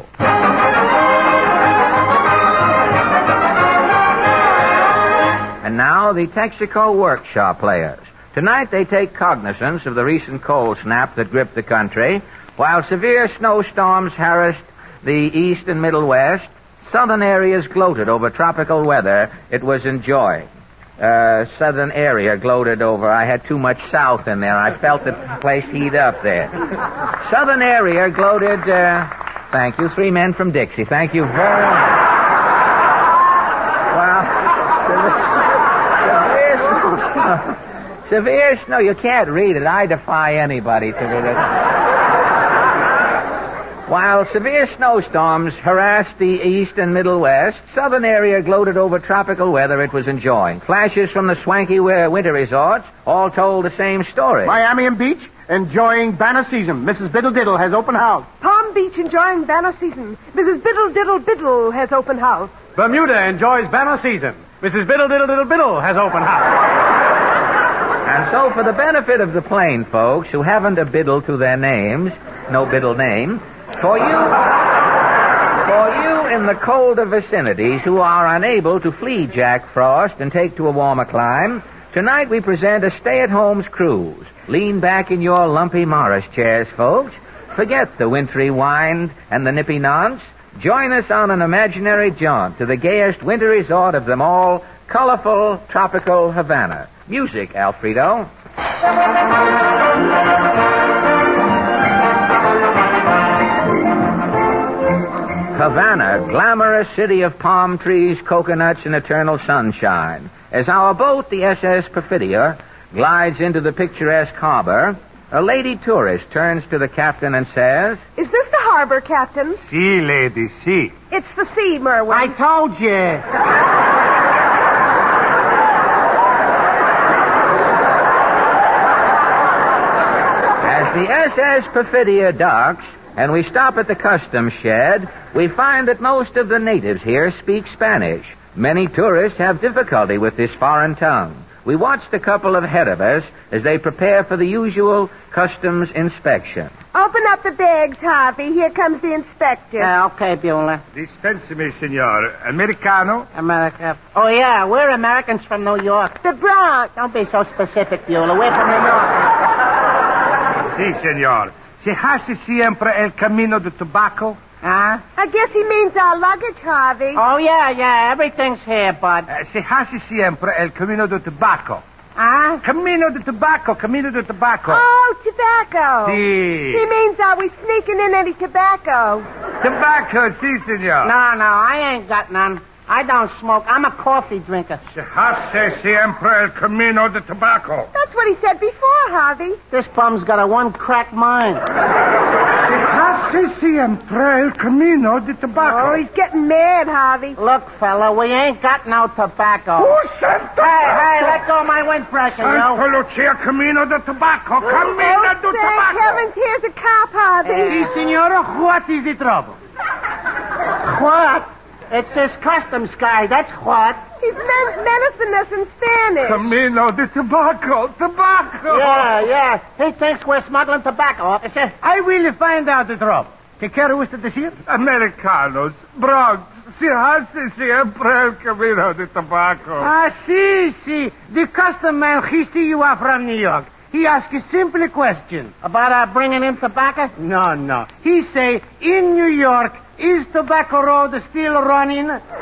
And now the Texaco Workshop Players. Tonight they take cognizance of the recent cold snap that gripped the country. While severe snowstorms harassed the east and middle west, southern areas gloated over tropical weather it was enjoying. Southern area gloated over. I had too much south in there. I felt the place heat up there. Southern area gloated. Thank you. 3 men from Dixie. Thank you very much. Well, severe snow. You can't read it. I defy anybody to read it. While severe snowstorms harassed the east and middle west, southern area gloated over tropical weather it was enjoying. Flashes from the swanky winter resorts all told the same story. Miami and Beach, enjoying banner season. Mrs. Biddle Diddle has open house. Palm Beach enjoying banner season. Mrs. Biddle Diddle Biddle has open house. Bermuda enjoys banner season. Mrs. Biddle Diddle Diddle Biddle has open house. And so for the benefit of the plain folks who haven't a biddle to their names, no biddle name, For you in the colder vicinities who are unable to flee Jack Frost and take to a warmer clime, tonight we present a stay-at-home's cruise. Lean back in your lumpy Morris chairs, folks. Forget the wintry wind and the nippy nonce. Join us on an imaginary jaunt to the gayest winter resort of them all, colorful, tropical Havana. Music, Alfredo. Havana, glamorous city of palm trees, coconuts, and eternal sunshine. As our boat, the SS Perfidia, glides into the picturesque harbor, a lady tourist turns to the captain and says, "Is this the harbor, Captain?" See, lady, see. "It's the sea, Merwin." I told you. As the SS Perfidia docks, and we stop at the customs shed, we find that most of the natives here speak Spanish. Many tourists have difficulty with this foreign tongue. We watched a couple ahead of us as they prepare for the usual customs inspection. Open up the bags, Harvey. Here comes the inspector. Okay, Beulah. Dispense me, senor. Americano? America. Oh, yeah, we're Americans from New York. The Bronx. Don't be so specific, Beulah. We're from New York. Si, senor. Se hace siempre el camino de tobacco? Huh? I guess he means our luggage, Harvey. Oh, yeah, everything's here, bud. Se hace siempre el camino de tobacco. Huh? Camino de tobacco. Oh, tobacco. Si. He means, are we sneaking in any tobacco? Tobacco, si, senor. No, I ain't got none. I don't smoke. I'm a coffee drinker. Se hace siempre el camino de tobacco. That's what he said before, Harvey. This bum's got a one-crack mind. Se hace siempre el camino de tobacco. Oh, he's getting mad, Harvey. Look, fella, we ain't got no tobacco. Oh, Santa! Hey, let go of my wind pressure, Santa yo. Lucia, camino de tobacco. Camino de Thank tobacco. heavens, here's a cop, Harvey. Si, senora, what is the trouble? What? It's this customs guy, that's what. He's menacing us in Spanish. Camino de tobacco. Yeah. He thinks we're smuggling tobacco, officer. I will find out the trouble. ¿Qué quiere usted decir? Americanos, Bronx, se hace siempre el camino de tobacco. Ah, si. The custom man, he see you are from New York. He ask a simple question. About bringing in tobacco? No. He say, in New York, is Tobacco Road still running?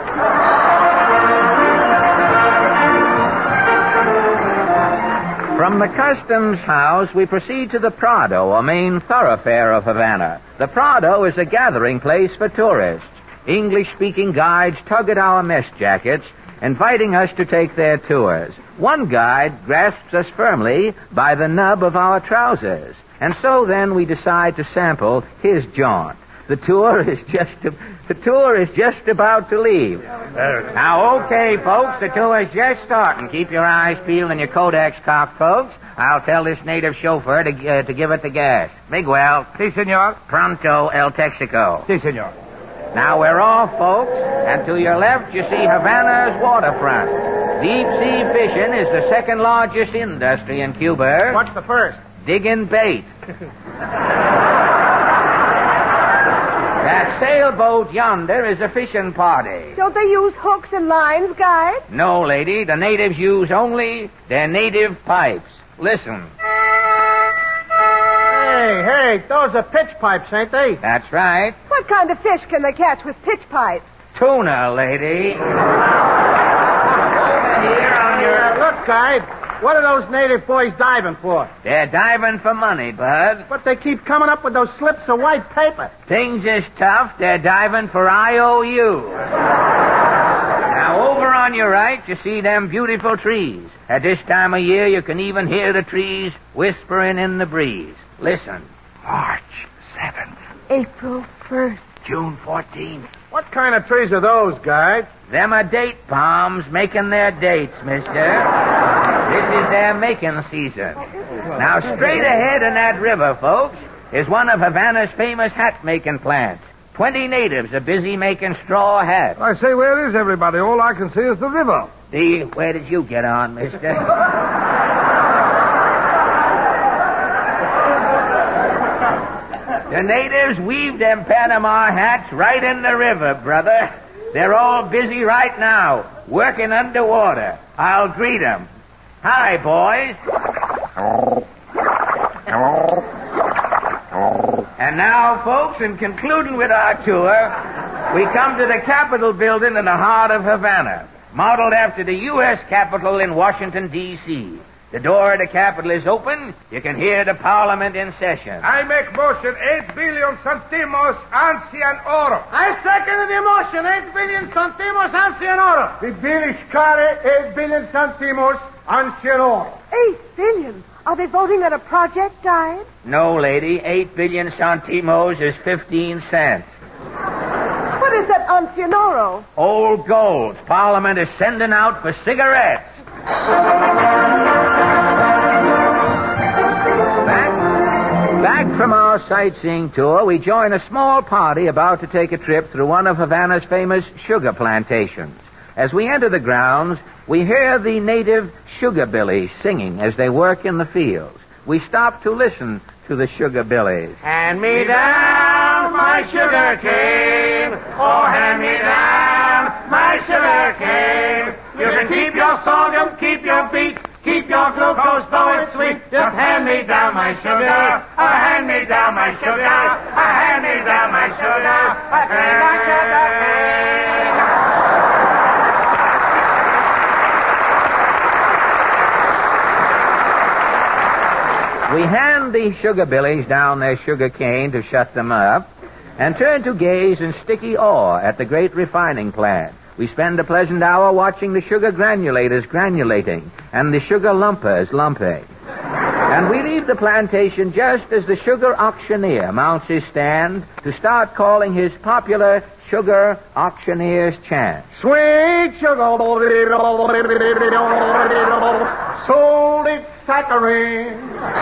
From the customs house, we proceed to the Prado, a main thoroughfare of Havana. The Prado is a gathering place for tourists. English-speaking guides tug at our mess jackets, inviting us to take their tours. One guide grasps us firmly by the nub of our trousers, and so then we decide to sample his jaunt. The tour is just about to leave. Now, okay, folks, the tour is just starting. Keep your eyes peeled and your Kodaks cocked, folks. I'll tell this native chauffeur to give it the gas. Miguel. Si, senor. Pronto, El Texico. Si, senor. Now we're off, folks, and to your left you see Havana's waterfront. Deep-sea fishing is the second largest industry in Cuba. What's the first? Digging bait. That sailboat yonder is a fishing party. Don't they use hooks and lines, guys? No, lady. The natives use only their native pipes. Listen. Hey, those are pitch pipes, ain't they? That's right. What kind of fish can they catch with pitch pipes? Tuna, lady. Over here on your... Look, guide. What are those native boys diving for? They're diving for money, Bud. But they keep coming up with those slips of white paper. Things is tough. They're diving for IOU. Now, over on your right, you see them beautiful trees. At this time of year, you can even hear the trees whispering in the breeze. Listen. March 7th. April 1st. June 14th. What kind of trees are those, guide? Them are date palms making their dates, mister. This is their making season. Now, straight ahead in that river, folks, is one of Havana's famous hat-making plants. 20 natives are busy making straw hats. I say, where is everybody? All I can see is the river. Where did you get on, mister? The natives weave them Panama hats right in the river, brother. They're all busy right now, working underwater. I'll greet them. Hi, boys. And now, folks, in concluding with our tour, we come to the Capitol building in the heart of Havana, modeled after the U.S. Capitol in Washington, D.C. The door of the Capitol is open. You can hear the Parliament in session. I make motion 8 billion centimos ancien oro. I second the motion. 8 billion centimos ancien oro. The bill is care 8 billion centimos ancien oro. 8 billion. Are they voting on a project, guide? No, lady. 8 billion centimos is 15 cents. What is that ancien oro? Old gold. Parliament is sending out for cigarettes. Back from our sightseeing tour, we join a small party about to take a trip through one of Havana's famous sugar plantations. As we enter the grounds, we hear the native sugar billies singing as they work in the fields. We stop to listen to the sugar billies. Hand me down my sugar cane. Oh, hand me down my sugar cane. You can keep your sorghum, keep your beet, keep your glucose, though it's sweet. Just hand me down my sugar. Hand me down my sugar. Hand me down my sugar. My sugar cane. We hand the sugar billies down their sugar cane to shut them up and turn to gaze in sticky awe at the great refining plant. We spend a pleasant hour watching the sugar granulators granulating and the sugar lumpers lumping. And we leave the plantation just as the sugar auctioneer mounts his stand to start calling his popular sugar auctioneer's chant. Sweet sugar, sold its saccharine.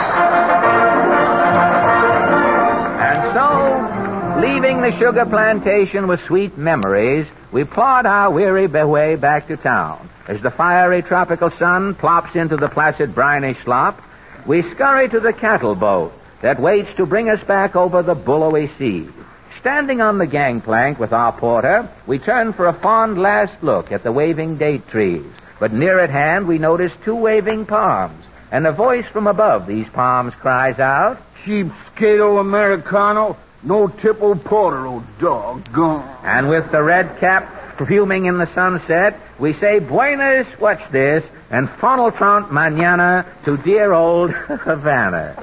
And so, leaving the sugar plantation with sweet memories, we plod our weary way back to town. As the fiery tropical sun plops into the placid briny slop, we scurry to the cattle boat that waits to bring us back over the billowy sea. Standing on the gangplank with our porter, we turn for a fond last look at the waving date trees. But near at hand, we notice two waving palms, and a voice from above these palms cries out, Cheapskate old Americano, no tip old porter, oh doggone. And with the red cap fuming in the sunset, we say buenas, what's this, and Fonaltront mañana to dear old Havana.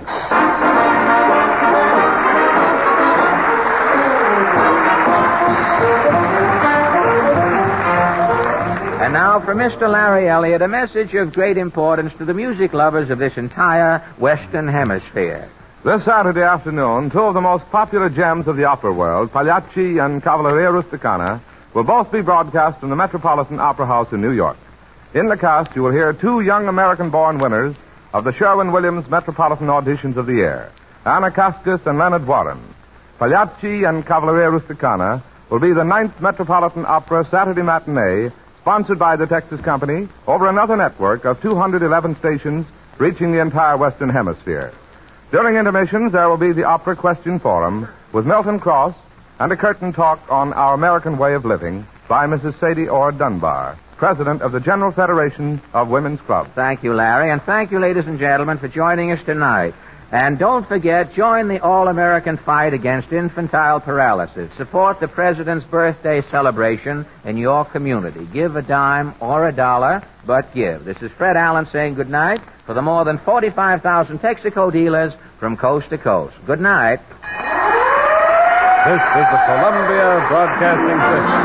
And now for Mr. Larry Elliott, a message of great importance to the music lovers of this entire Western Hemisphere. This Saturday afternoon, two of the most popular gems of the opera world, Pagliacci and Cavalleria Rusticana, will both be broadcast in the Metropolitan Opera House in New York. In the cast, you will hear two young American-born winners of the Sherwin-Williams Metropolitan Auditions of the Year, Anna Cascas and Leonard Warren. Pagliacci and Cavalleria Rusticana will be the 9th Metropolitan Opera Saturday matinee, sponsored by the Texas Company, over another network of 211 stations reaching the entire Western Hemisphere. During intermissions, there will be the Opera Question Forum with Milton Cross and a curtain talk on our American way of living by Mrs. Sadie Orr Dunbar, president of the General Federation of Women's Clubs. Thank you, Larry, and thank you, ladies and gentlemen, for joining us tonight. And don't forget, join the all-American fight against infantile paralysis. Support the President's birthday celebration in your community. Give a dime or a dollar, but give. This is Fred Allen saying good night for the more than 45,000 Texaco dealers from coast to coast. Good night. This is the Columbia Broadcasting System.